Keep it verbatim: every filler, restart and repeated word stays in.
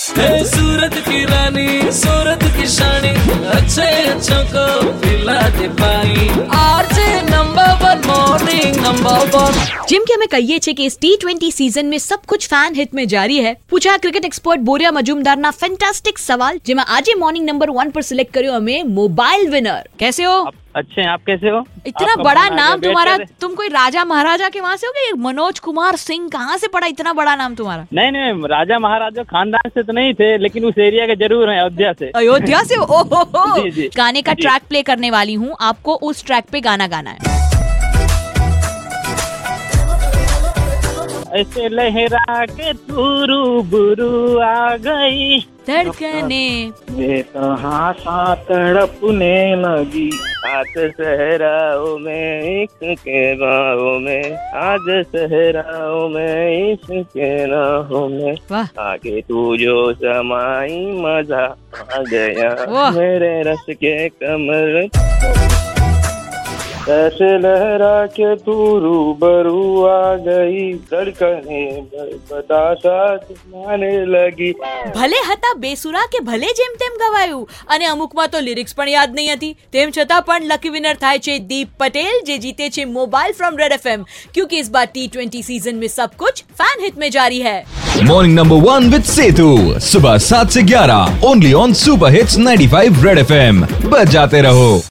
है सूरत की रानी, सूरत की शानी, अच्छे अच्छों को पिला दे पानी। RJ number one, morning number one. જેમ કે અમે કહીએ છીએ કે ટી ટ્વેન્ટી सीजन में सब कुछ फैन हिट में जारी है, पूछा क्रिकेट एक्सपर्ट बोरिया मजूमदारना फैंटास्टिक सवाल, જેમાં આજે मॉर्निंग नंबर वन पर सिलेक्ट કર્યો અમે मोबाइल विनर। कैसे हो? अच्छे हैं, आप कैसे हो? इतना बड़ा नाम तुम्हारा, तुम कोई राजा महाराजा के वहाँ से हो क्या? मनोज कुमार सिंह कहाँ से पड़ा इतना बड़ा नाम तुम्हारा? नहीं नहीं, राजा महाराजा खानदान से तो नहीं थे, लेकिन उस एरिया के जरूर हैं, अयोध्या से। अयोध्या से? ओ हो हो। जी, जी, गाने का जी। ट्रैक प्ले करने वाली हूँ, आपको उस ट्रैक पे गाना गाना है। ऐसे लहरा के तू रूबरू आ गई, धड़कने कहाँ सा तड़पने लगी, आज सहराओं में इश्क के राहों में, आज सहराओं में इश्क के राहों में, वाह। आगे तू जो समाई मजा आ गया, वाह। मेरे रस के कमर ऐसे लहरा के तू रूबरू आ गई, धड़कने बतासा माने लगी। ભલે હતા બેસુરા કે ભલે જેમ તેમ ગવાયું, અને અમુકમાં તો લિરિક્સ પણ યાદ નહીં હતી, તેમ છતાં પણ લકી વિનર થાય છે દીપ પટેલ, જે જીતે છે મોબાઈલ फ्रॉम रेड एफएम, क्योंकि इस बार टी ट्वेंटी सीजन में सब कुछ फैन हिट में जारी है। Morning number one with Setu, सुबह सात से ग्यारह only on super hits ninety five red FM. बच जाते रहो।